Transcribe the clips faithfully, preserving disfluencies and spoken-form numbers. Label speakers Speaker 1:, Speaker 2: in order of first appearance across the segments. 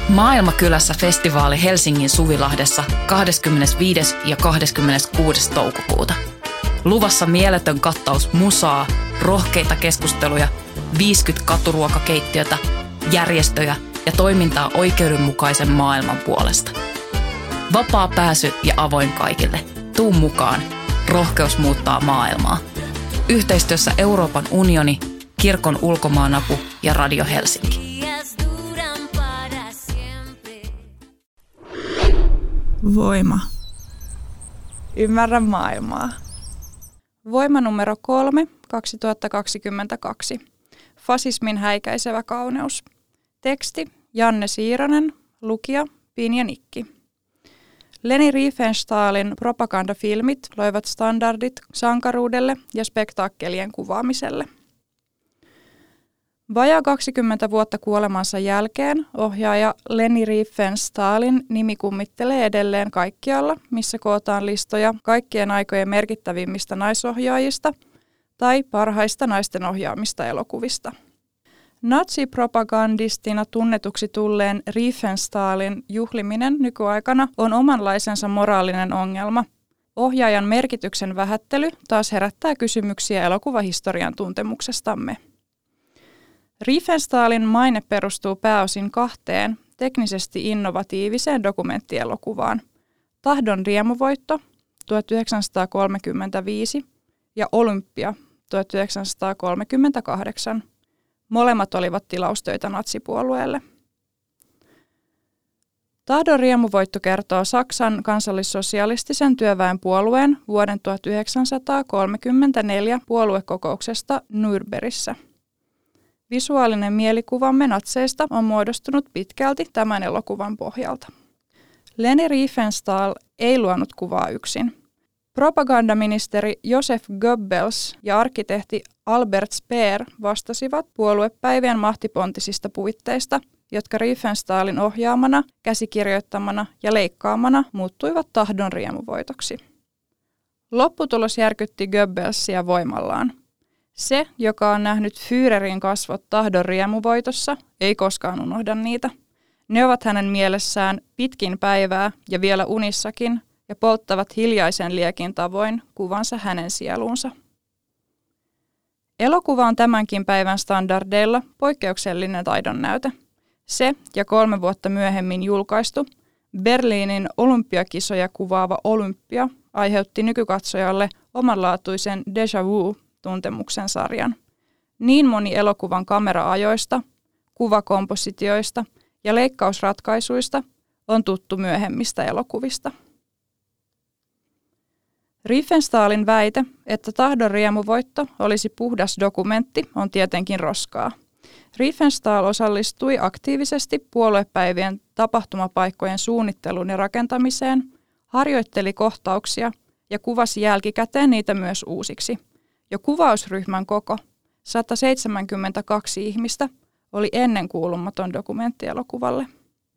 Speaker 1: Maailmakylässä festivaali Helsingin Suvilahdessa kahdeskymmenesviides ja kahdeskymmeneskuudes toukokuuta. Luvassa mieletön kattaus musaa, rohkeita keskusteluja, viisikymmentä katuruokakeittiötä, järjestöjä ja toimintaa oikeudenmukaisen maailman puolesta. Vapaa pääsy ja avoin kaikille. Tuu mukaan. Rohkeus muuttaa maailmaa. Yhteistyössä Euroopan unioni, Kirkon ulkomaanapu ja Radio Helsinki.
Speaker 2: Voima. Ymmärrä maailmaa. Voima numero kolme, kaksituhattakaksikymmentäkaksi. Fasismin häikäisevä kauneus. Teksti Janne Siiranen, lukija Pinja Nikki. Leni Riefenstahlin propagandafilmit loivat standardit sankaruudelle ja spektaakkelien kuvaamiselle. Vajaa kaksikymmentä vuotta kuolemansa jälkeen ohjaaja Leni Riefenstahlin nimi kummittelee edelleen kaikkialla, missä kootaan listoja kaikkien aikojen merkittävimmistä naisohjaajista tai parhaista naisten ohjaamista elokuvista. Natsipropagandistina tunnetuksi tulleen Riefenstahlin juhliminen nykyaikana on omanlaisensa moraalinen ongelma. Ohjaajan merkityksen vähättely taas herättää kysymyksiä elokuvahistorian tuntemuksestamme. Riefenstahlin maine perustuu pääosin kahteen teknisesti innovatiiviseen dokumenttielokuvaan. Tahdon riemuvoitto tuhatyhdeksänsataakolmekymmentäviisi ja Olympia tuhatyhdeksänsataakolmekymmentäkahdeksan. Molemmat olivat tilaustöitä natsipuolueelle. Tahdon riemuvoitto kertoo Saksan kansallissosialistisen työväenpuolueen vuoden tuhatyhdeksänsataakolmekymmentäneljä puoluekokouksesta Nürnbergissä. Visuaalinen mielikuvamme natseista on muodostunut pitkälti tämän elokuvan pohjalta. Leni Riefenstahl ei luonut kuvaa yksin. Propagandaministeri Josef Goebbels ja arkkitehti Albert Speer vastasivat puoluepäivien mahtipontisista puitteista, jotka Riefenstahlin ohjaamana, käsikirjoittamana ja leikkaamana muuttuivat tahdon riemuvoitoksi. Lopputulos järkytti Goebbelsia voimallaan. Se, joka on nähnyt Führerin kasvot tahdon riemuvoitossa, ei koskaan unohda niitä. Ne ovat hänen mielessään pitkin päivää ja vielä unissakin ja polttavat hiljaisen liekin tavoin kuvansa hänen sieluunsa. Elokuva on tämänkin päivän standardeilla poikkeuksellinen taidon näyte. Se ja kolme vuotta myöhemmin julkaistu Berliinin olympiakisoja kuvaava Olympia aiheutti nykykatsojalle omanlaatuisen déjà vu-tuntemuksen sarjan. Niin moni elokuvan kamera-ajoista, kuvakompositioista ja leikkausratkaisuista on tuttu myöhemmistä elokuvista. Riefenstahlin väite, että tahdon riemuvoitto olisi puhdas dokumentti, on tietenkin roskaa. Riefenstahl osallistui aktiivisesti puoluepäivien tapahtumapaikkojen suunnitteluun ja rakentamiseen, harjoitteli kohtauksia ja kuvasi jälkikäteen niitä myös uusiksi. Jo kuvausryhmän koko, sata seitsemänkymmentäkaksi ihmistä, oli ennenkuulumaton dokumenttielokuvalle.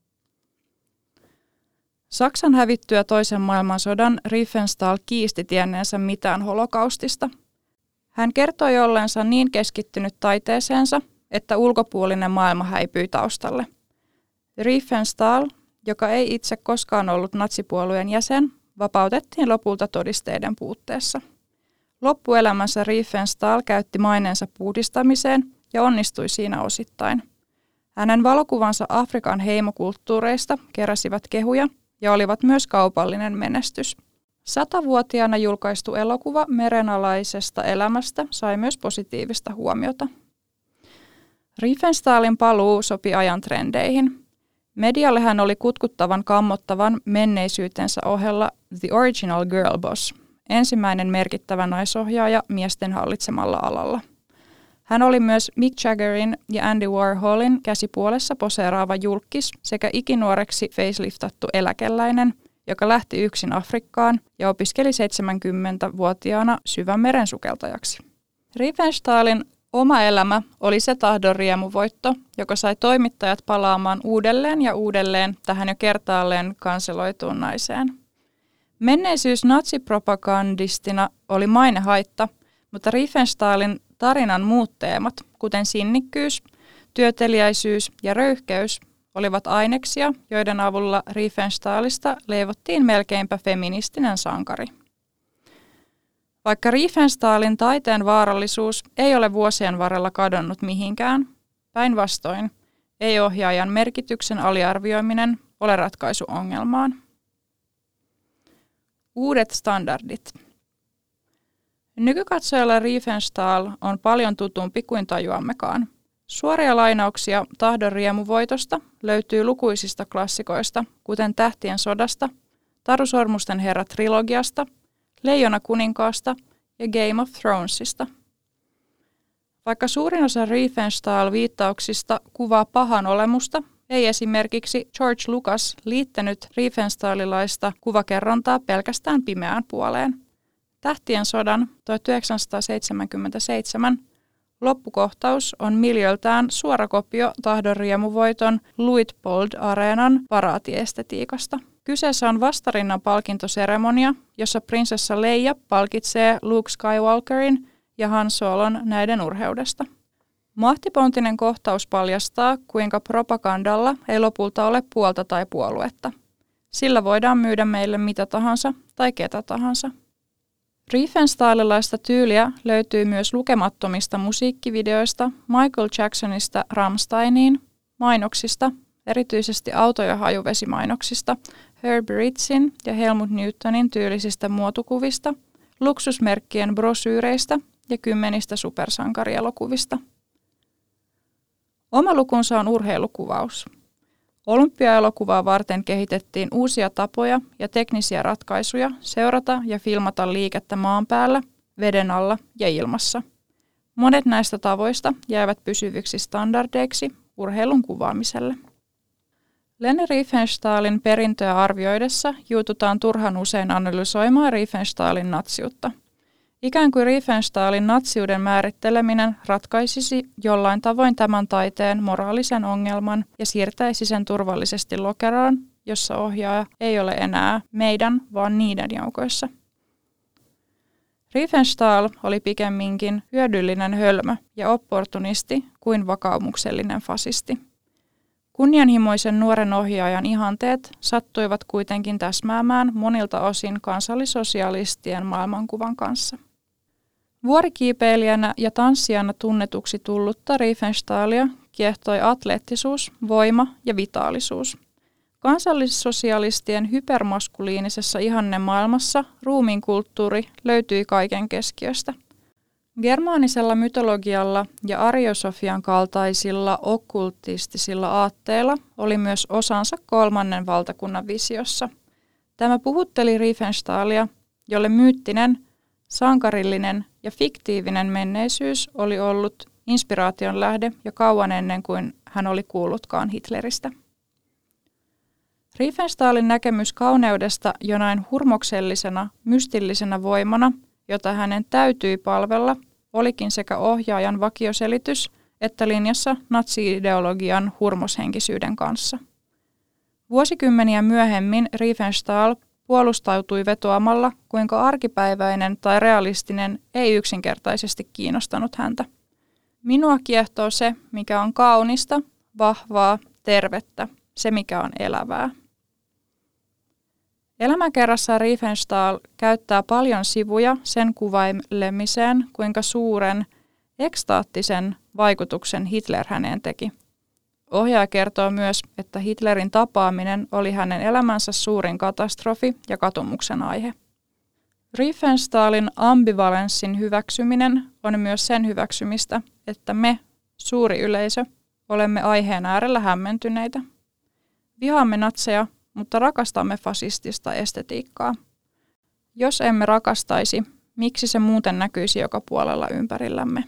Speaker 2: Saksan hävittyä toisen maailmansodan Riefenstahl kiisti tienneensä mitään holokaustista. Hän kertoi olleensa niin keskittynyt taiteeseensa, että ulkopuolinen maailma häipyi taustalle. Riefenstahl, joka ei itse koskaan ollut natsipuolueen jäsen, vapautettiin lopulta todisteiden puutteessa. Loppuelämänsä Riefenstahl käytti maineensa puhdistamiseen ja onnistui siinä osittain. Hänen valokuvansa Afrikan heimokulttuureista keräsivät kehuja ja olivat myös kaupallinen menestys. Satavuotiaana julkaistu elokuva merenalaisesta elämästä sai myös positiivista huomiota. Riefenstahlin paluu sopi ajan trendeihin. Medialle hän oli kutkuttavan kammottavan menneisyytensä ohella The Original Girl Boss, ensimmäinen merkittävä naisohjaaja miesten hallitsemalla alalla. Hän oli myös Mick Jaggerin ja Andy Warholin käsipuolessa poseeraava julkkis sekä ikinuoreksi faceliftattu eläkeläinen, joka lähti yksin Afrikkaan ja opiskeli seitsemänkymmentävuotiaana syvän meren sukeltajaksi. Riefenstahlin oma elämä oli se tahdon riemuvoitto, joka sai toimittajat palaamaan uudelleen ja uudelleen tähän jo kertaalleen kanseloituun naiseen. Menneisyys natsipropagandistina oli mainehaitta, mutta Riefenstahlin tarinan muut teemat, kuten sinnikkyys, työteliäisyys ja röyhkeys, olivat aineksia, joiden avulla Riefenstahlista leivottiin melkeinpä feministinen sankari. Vaikka Riefenstahlin taiteen vaarallisuus ei ole vuosien varrella kadonnut mihinkään, päinvastoin ei ohjaajan merkityksen aliarvioiminen ole ratkaisu ongelmaan. Uudet standardit. Nykykatsojalla Riefenstahl on paljon tutumpi kuin tajuammekaan. Suoria lainauksia tahdon riemuvoitosta löytyy lukuisista klassikoista, kuten Tähtien sodasta, Taru Sormusten herra-trilogiasta, Leijona kuninkaasta ja Game of Thronesista. Vaikka suurin osa Riefenstahl-viittauksista kuvaa pahan olemusta, ei esimerkiksi George Lucas liittänyt Riefenstahlilaista kuvakerrontaa pelkästään pimeään puoleen. Tähtien sodan tuhatyhdeksänsataaseitsemänkymmentäseitsemän loppukohtaus on miljöiltään suora kopio tahdon riemuvoiton Luitpold-areenan paraatiestetiikasta. Kyseessä on vastarinnan palkintoseremonia, jossa prinsessa Leia palkitsee Luke Skywalkerin ja Han Solon näiden urheudesta. Mahtipontinen kohtaus paljastaa, kuinka propagandalla ei lopulta ole puolta tai puoluetta. Sillä voidaan myydä meille mitä tahansa tai ketä tahansa. Riefenstahlilaista tyyliä löytyy myös lukemattomista musiikkivideoista, Michael Jacksonista Rammsteiniin, mainoksista, erityisesti auto- ja hajuvesimainoksista, Herbie Ritzin ja Helmut Newtonin tyylisistä muotokuvista, luksusmerkkien brosyyreistä ja kymmenistä supersankarielokuvista. Oma lukunsa on urheilukuvaus. Olympiaelokuvaa varten kehitettiin uusia tapoja ja teknisiä ratkaisuja seurata ja filmata liikettä maan päällä, veden alla ja ilmassa. Monet näistä tavoista jäivät pysyviksi standardeiksi urheilun kuvaamiselle. Leni Riefenstahlin perintöä arvioidessa juututaan turhan usein analysoimaan Riefenstahlin natsiutta. Ikään kuin Riefenstahlin natsiuden määritteleminen ratkaisisi jollain tavoin tämän taiteen moraalisen ongelman ja siirtäisi sen turvallisesti lokeroon, jossa ohjaaja ei ole enää meidän, vaan niiden joukoissa. Riefenstahl oli pikemminkin hyödyllinen hölmö ja opportunisti kuin vakaumuksellinen fasisti. Kunnianhimoisen nuoren ohjaajan ihanteet sattuivat kuitenkin täsmäämään monilta osin kansallisosialistien maailmankuvan kanssa. Vuorikiipeilijänä ja tanssijana tunnetuksi tullutta Riefenstahlia kiehtoi atleettisuus, voima ja vitaalisuus. Kansallissosialistien hypermaskuliinisessa ihannemaailmassa ruumiinkulttuuri löytyi kaiken keskiöstä. Germaanisella mytologialla ja ariosofian kaltaisilla okkultistisilla aatteilla oli myös osansa kolmannen valtakunnan visiossa. Tämä puhutteli Riefenstahlia, jolle myyttinen, sankarillinen ja fiktiivinen menneisyys oli ollut inspiraation lähde jo kauan ennen kuin hän oli kuullutkaan Hitleristä. Riefenstahlin näkemys kauneudesta jonain hurmoksellisena, mystillisenä voimana, jota hänen täytyi palvella, olikin sekä ohjaajan vakioselitys että linjassa natsi-ideologian hurmoshenkisyyden kanssa. Vuosikymmeniä myöhemmin Riefenstahl puolustautui vetoamalla, kuinka arkipäiväinen tai realistinen ei yksinkertaisesti kiinnostanut häntä. Minua kiehtoo se, mikä on kaunista, vahvaa, tervettä, se mikä on elävää. Elämäkerrassaan Riefenstahl käyttää paljon sivuja sen kuvailemiseen, kuinka suuren, ekstaattisen vaikutuksen Hitler häneen teki. Ohjaaja kertoo myös, että Hitlerin tapaaminen oli hänen elämänsä suurin katastrofi ja katumuksen aihe. Riefenstahlin ambivalenssin hyväksyminen on myös sen hyväksymistä, että me, suuri yleisö, olemme aiheen äärellä hämmentyneitä. Vihaamme natseja, mutta rakastamme fasistista estetiikkaa. Jos emme rakastaisi, miksi se muuten näkyisi joka puolella ympärillämme?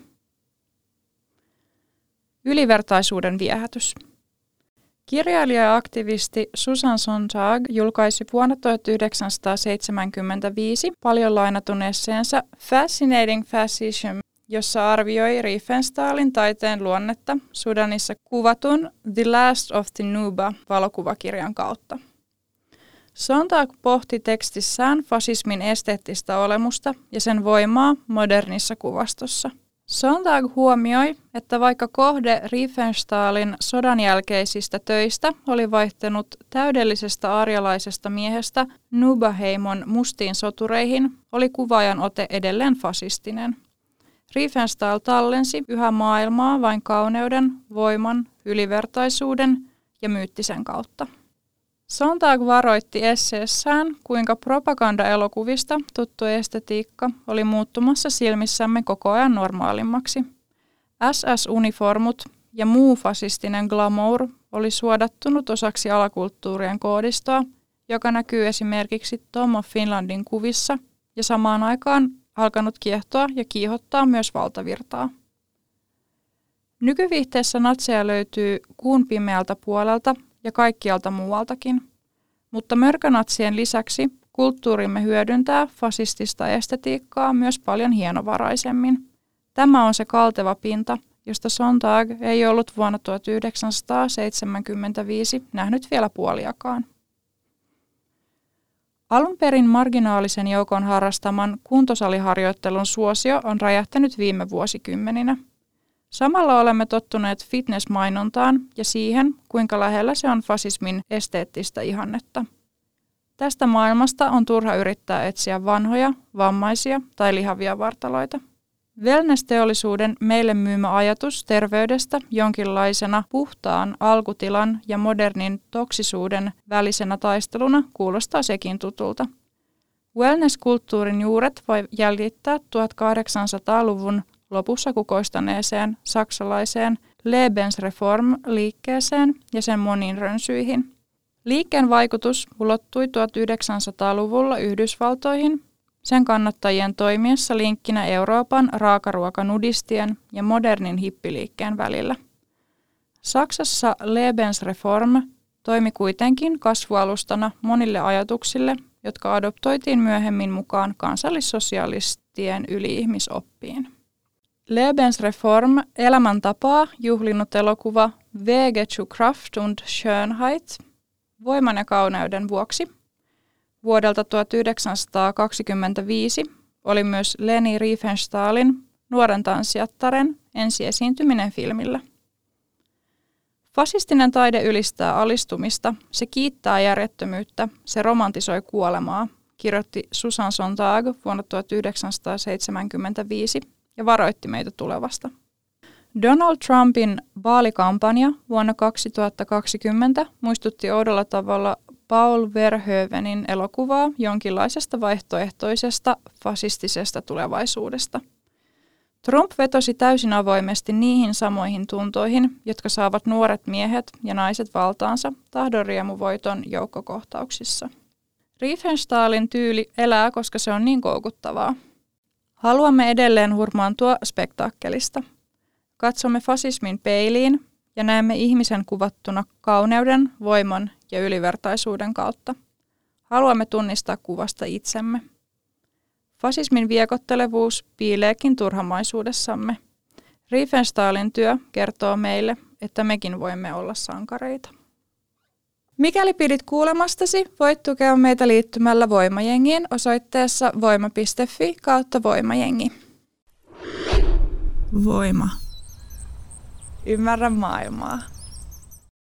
Speaker 2: Ylivertaisuuden viehätys. Kirjailija ja aktivisti Susan Sontag julkaisi vuonna tuhatyhdeksänsataaseitsemänkymmentäviisi paljon lainatun esseensä Fascinating Fascism, jossa arvioi Riefenstahlin taiteen luonnetta Sudanissa kuvatun The Last of the Nuba -valokuvakirjan kautta. Sontag pohti tekstissään fasismin esteettistä olemusta ja sen voimaa modernissa kuvastossa. Sontag huomioi, että vaikka kohde Riefenstahlin sodan jälkeisistä töistä oli vaihtanut täydellisestä arjalaisesta miehestä Nuba-heimon mustiin sotureihin, oli kuvaajan ote edelleen fasistinen. Riefenstahl tallensi yhä maailmaa vain kauneuden, voiman, ylivertaisuuden ja myyttisen kautta. Sontag varoitti esseessään, kuinka propagandaelokuvista tuttu estetiikka oli muuttumassa silmissämme koko ajan normaalimmaksi. S S-uniformut ja muu fasistinen glamour oli suodattunut osaksi alakulttuurien koodistoa, joka näkyy esimerkiksi Tom of Finlandin kuvissa ja samaan aikaan alkanut kiehtoa ja kiihottaa myös valtavirtaa. Nykyviihteessä natseja löytyy kuun pimeältä puolelta ja kaikkialta muualtakin, mutta mörkönatsien lisäksi kulttuurimme hyödyntää fasistista estetiikkaa myös paljon hienovaraisemmin. Tämä on se kalteva pinta, josta Sontag ei ollut vuonna tuhatyhdeksänsataaseitsemänkymmentäviisi nähnyt vielä puoliakaan. Alun perin marginaalisen joukon harrastaman kuntosaliharjoittelun suosio on räjähtänyt viime vuosikymmeninä. Samalla olemme tottuneet fitness-mainontaan ja siihen, kuinka lähellä se on fasismin esteettistä ihannetta. Tästä maailmasta on turha yrittää etsiä vanhoja, vammaisia tai lihavia vartaloita. Wellness-teollisuuden meille myymä ajatus terveydestä jonkinlaisena puhtaan alkutilan ja modernin toksisuuden välisenä taisteluna kuulostaa sekin tutulta. Wellness-kulttuurin juuret voi jäljittää tuhatkahdeksansataaluvun lopussa kukoistaneeseen saksalaiseen Lebensreform-liikkeeseen ja sen moniin rönsyihin. Liikkeen vaikutus ulottui tuhatyhdeksänsataaluvulla Yhdysvaltoihin, sen kannattajien toimiessa linkkinä Euroopan raakaruokanudistien ja modernin hippiliikkeen välillä. Saksassa Lebensreform toimi kuitenkin kasvualustana monille ajatuksille, jotka adoptoitiin myöhemmin mukaan kansallissosialistien yli-ihmisoppiin. Lebensreform, elämäntapaa juhlinut elokuva Wege zu Kraft und Schönheit, voiman ja kauneuden vuoksi, vuodelta tuhatyhdeksänsataakaksikymmentäviisi oli myös Leni Riefenstahlin, nuoren tanssijattaren, ensiesiintyminen filmillä. Fasistinen taide ylistää alistumista, se kiittää järjettömyyttä, se romantisoi kuolemaa, kirjoitti Susan Sontag vuonna tuhatyhdeksänsataaseitsemänkymmentäviisi ja varoitti meitä tulevasta. Donald Trumpin vaalikampanja vuonna kaksituhattakaksikymmentä muistutti oudolla tavalla Paul Verhoevenin elokuvaa jonkinlaisesta vaihtoehtoisesta fasistisesta tulevaisuudesta. Trump vetosi täysin avoimesti niihin samoihin tuntoihin, jotka saavat nuoret miehet ja naiset valtaansa tahdonriemuvoiton joukkokohtauksissa. Riefenstahlin tyyli elää, koska se on niin koukuttavaa. Haluamme edelleen hurmaantua spektaakkelista. Katsomme fasismin peiliin ja näemme ihmisen kuvattuna kauneuden, voiman ja ylivertaisuuden kautta. Haluamme tunnistaa kuvasta itsemme. Fasismin viekottelevuus piileekin turhamaisuudessamme. Riefenstahlin työ kertoo meille, että mekin voimme olla sankareita. Mikäli pidit kuulemastasi, voit tukea meitä liittymällä Voimajengiin osoitteessa voima piste fi kautta voimajengi. Voima. Ymmärrä maailmaa.